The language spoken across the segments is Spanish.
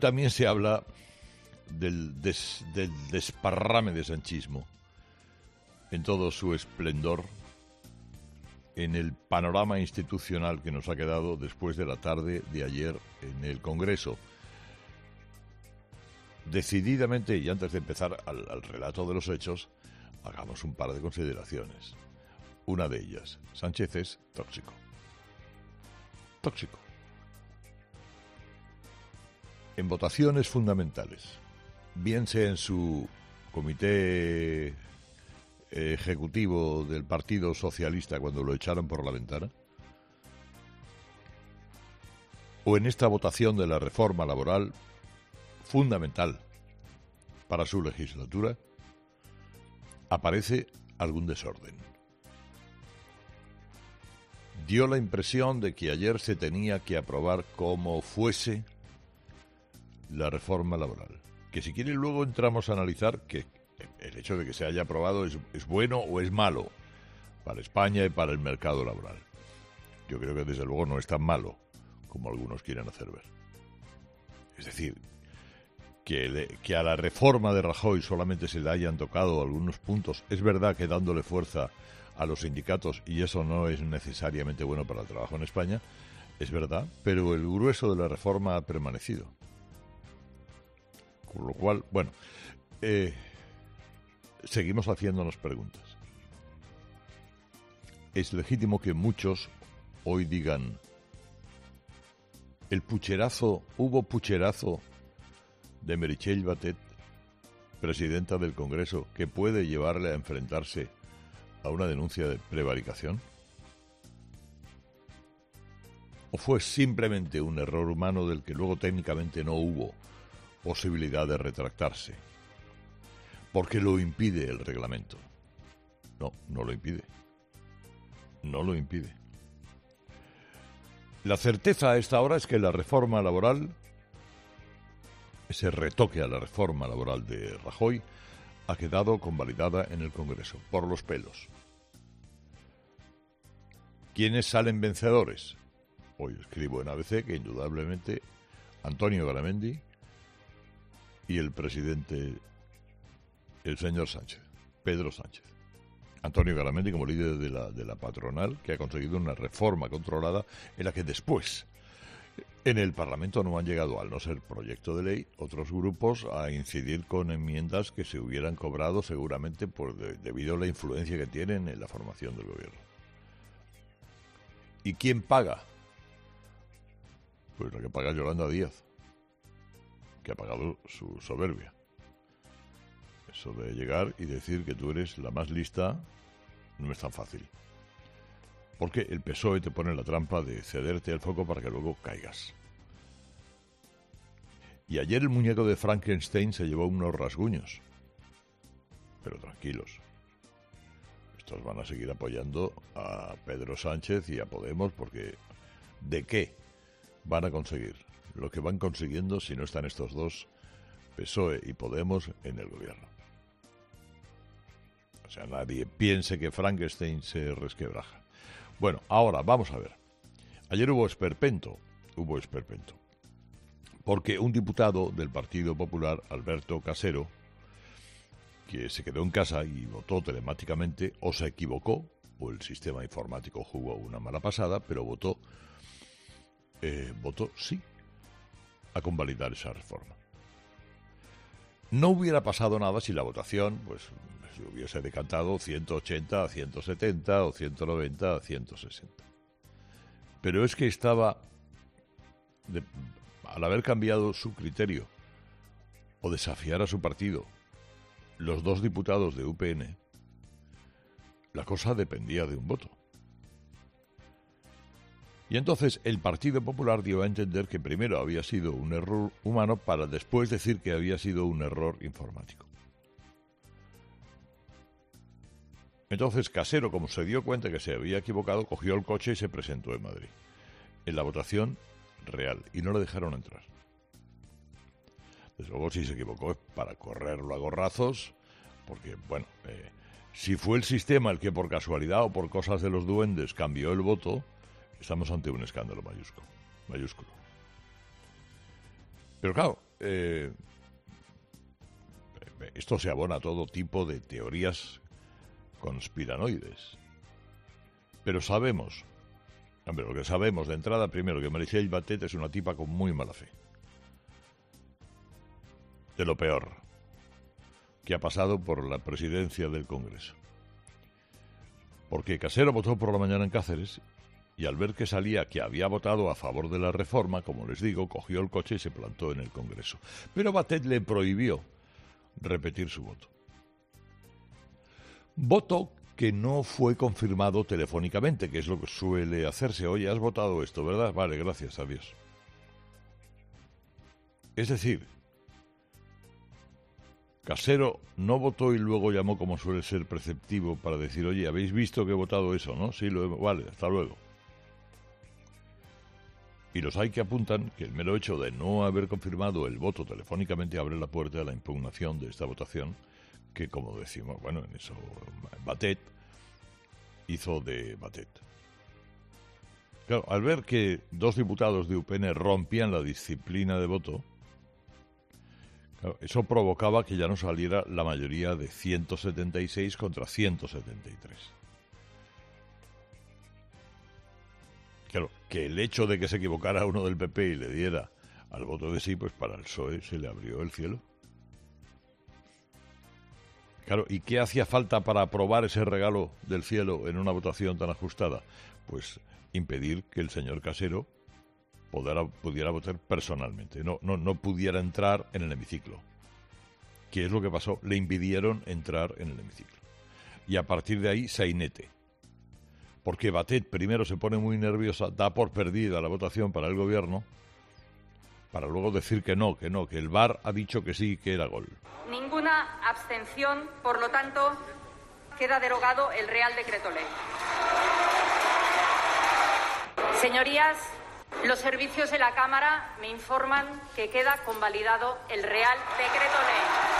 también se habla del desparrame de sanchismo en todo su esplendor en el panorama institucional que nos ha quedado después de la tarde de ayer en el Congreso. Decididamente, y antes de empezar al relato de los hechos, hagamos un par de consideraciones. Una de ellas, Sánchez es tóxico. Tóxico. En votaciones fundamentales, bien sea en su comité ejecutivo del Partido Socialista cuando lo echaron por la ventana, o en esta votación de la reforma laboral fundamental para su legislatura, aparece algún desorden. Dio la impresión de que ayer se tenía que aprobar como fuese la reforma laboral. Que si quieren luego entramos a analizar que el hecho de que se haya aprobado es bueno o es malo para España y para el mercado laboral. Yo creo que desde luego no es tan malo como algunos quieren hacer ver. Es decir, que a la reforma de Rajoy solamente se le hayan tocado algunos puntos. Es verdad que dándole fuerza a los sindicatos, y eso no es necesariamente bueno para el trabajo en España, es verdad, pero el grueso de la reforma ha permanecido. Con lo cual, bueno, seguimos haciéndonos preguntas. Es legítimo que muchos hoy digan, hubo pucherazo de Meritxell Batet, presidenta del Congreso, que puede llevarle a enfrentarse a una denuncia de prevaricación? ¿O fue simplemente un error humano del que luego técnicamente no hubo posibilidad de retractarse? Porque lo impide el reglamento. No, no lo impide. No lo impide. La certeza a esta hora es que la reforma laboral, ese retoque a la reforma laboral de Rajoy, ha quedado convalidada en el Congreso, por los pelos. ¿Quiénes salen vencedores? Hoy escribo en ABC que indudablemente Antonio Garamendi y el presidente, el señor Sánchez, Pedro Sánchez. Antonio Garamendi como líder de la patronal, que ha conseguido una reforma controlada en la que después en el Parlamento no han llegado, al no ser proyecto de ley, otros grupos a incidir con enmiendas que se hubieran cobrado seguramente debido a la influencia que tienen en la formación del gobierno. ¿Y quién paga? Pues la que paga Yolanda Díaz, que ha pagado su soberbia. Eso de llegar y decir que tú eres la más lista no es tan fácil. Porque el PSOE te pone la trampa de cederte el foco para que luego caigas. Y ayer el muñeco de Frankenstein se llevó unos rasguños. Pero tranquilos. Estos van a seguir apoyando a Pedro Sánchez y a Podemos porque ¿de qué van a conseguir lo que van consiguiendo si no están estos dos, PSOE y Podemos, en el gobierno? O sea, nadie piense que Frankenstein se resquebraja. Bueno, ahora vamos a ver. Ayer hubo esperpento, porque un diputado del Partido Popular, Alberto Casero, que se quedó en casa y votó telemáticamente, o se equivocó, o el sistema informático jugó una mala pasada, pero votó sí, a convalidar esa reforma. No hubiera pasado nada si la votación, pues, se hubiese decantado 180 a 170 o 190 a 160. Pero es que al haber cambiado su criterio o desafiar a su partido, los dos diputados de UPN, la cosa dependía de un voto. Y entonces el Partido Popular dio a entender que primero había sido un error humano para después decir que había sido un error informático. Entonces Casero, como se dio cuenta que se había equivocado, cogió el coche y se presentó en Madrid, en la votación real, y no le dejaron entrar. Desde luego, si se equivocó es para correrlo a gorrazos, porque, bueno, si fue el sistema el que por casualidad o por cosas de los duendes cambió el voto, estamos ante un escándalo mayúsculo. Pero claro, esto se abona a todo tipo de teorías conspiranoides. Pero sabemos, hombre, lo que sabemos de entrada, primero, que Meritxell Batet es una tipa con muy mala fe. De lo peor que ha pasado por la presidencia del Congreso. Porque Casero votó por la mañana en Cáceres y al ver que salía que había votado a favor de la reforma, como les digo, cogió el coche y se plantó en el Congreso. Pero Batet le prohibió repetir su voto. Voto que no fue confirmado telefónicamente, que es lo que suele hacerse. Oye, has votado esto, ¿verdad? Vale, gracias, adiós. Es decir, Casero no votó y luego llamó, como suele ser preceptivo, para decir, oye, ¿habéis visto que he votado eso, no? Sí, vale, hasta luego. Y los hay que apuntan que el mero hecho de no haber confirmado el voto telefónicamente abre la puerta a la impugnación de esta votación, que, como decimos, bueno, en eso Batet hizo de Batet. Claro, al ver que 2 diputados de UPN rompían la disciplina de voto, claro, eso provocaba que ya no saliera la mayoría de 176 contra 173. Claro, que el hecho de que se equivocara uno del PP y le diera al voto de sí, pues para el PSOE se le abrió el cielo. Claro, ¿y qué hacía falta para aprobar ese regalo del cielo en una votación tan ajustada? Pues impedir que el señor Casero pudiera votar personalmente, no pudiera entrar en el hemiciclo. ¿Qué es lo que pasó? Le impidieron entrar en el hemiciclo. Y a partir de ahí, sainete. Porque Batet primero se pone muy nerviosa, da por perdida la votación para el gobierno, para luego decir que no, que el VAR ha dicho que sí, que era gol. Ninguna abstención, por lo tanto, queda derogado el Real Decreto Ley. Señorías, los servicios de la Cámara me informan que queda convalidado el Real Decreto Ley.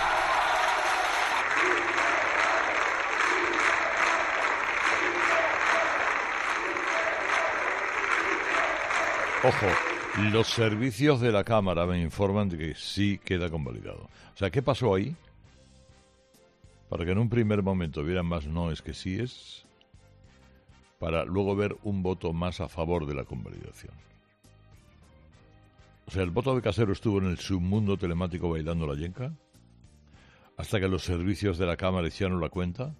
Ojo, los servicios de la Cámara me informan de que sí queda convalidado. O sea, ¿qué pasó ahí? Para que en un primer momento vieran más no es que sí es, para luego ver un voto más a favor de la convalidación. O sea, el voto de Casero estuvo en el submundo telemático bailando la yenca, hasta que los servicios de la Cámara hicieron la cuenta,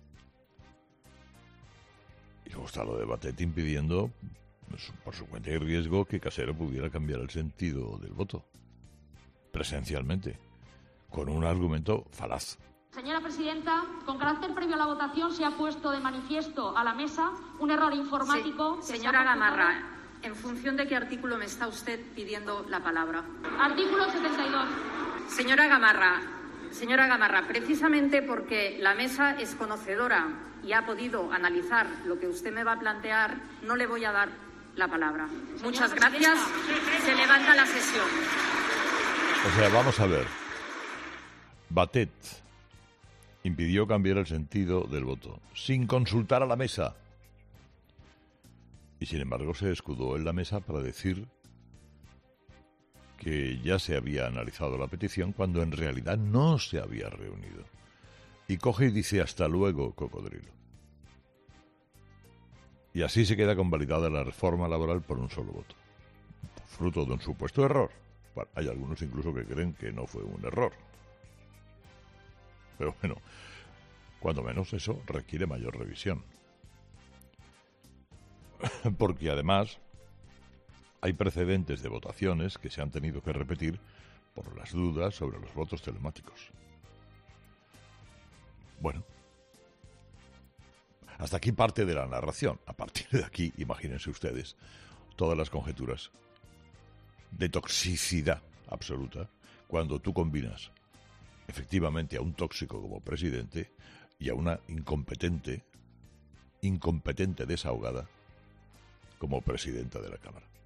y luego está lo de Batet impidiendo, por su cuenta y riesgo, que Casero pudiera cambiar el sentido del voto, presencialmente, con un argumento falaz. Señora presidenta, con carácter previo a la votación se ha puesto de manifiesto a la mesa un error informático. Sí, señora Gamarra, ¿en función de qué artículo me está usted pidiendo la palabra? Artículo 72. Señora Gamarra, precisamente porque la mesa es conocedora y ha podido analizar lo que usted me va a plantear, no le voy a dar la palabra. Muchas gracias. Se levanta la sesión. O sea, vamos a ver. Batet impidió cambiar el sentido del voto, sin consultar a la mesa. Y sin embargo se escudó en la mesa para decir que ya se había analizado la petición cuando en realidad no se había reunido. Y coge y dice hasta luego, cocodrilo. Y así se queda convalidada la reforma laboral por un solo voto, fruto de un supuesto error. Bueno, hay algunos incluso que creen que no fue un error. Pero bueno, cuando menos eso requiere mayor revisión. Porque además hay precedentes de votaciones que se han tenido que repetir por las dudas sobre los votos telemáticos. Bueno, hasta aquí parte de la narración. A partir de aquí, imagínense ustedes todas las conjeturas de toxicidad absoluta cuando tú combinas efectivamente a un tóxico como presidente y a una incompetente desahogada como presidenta de la Cámara.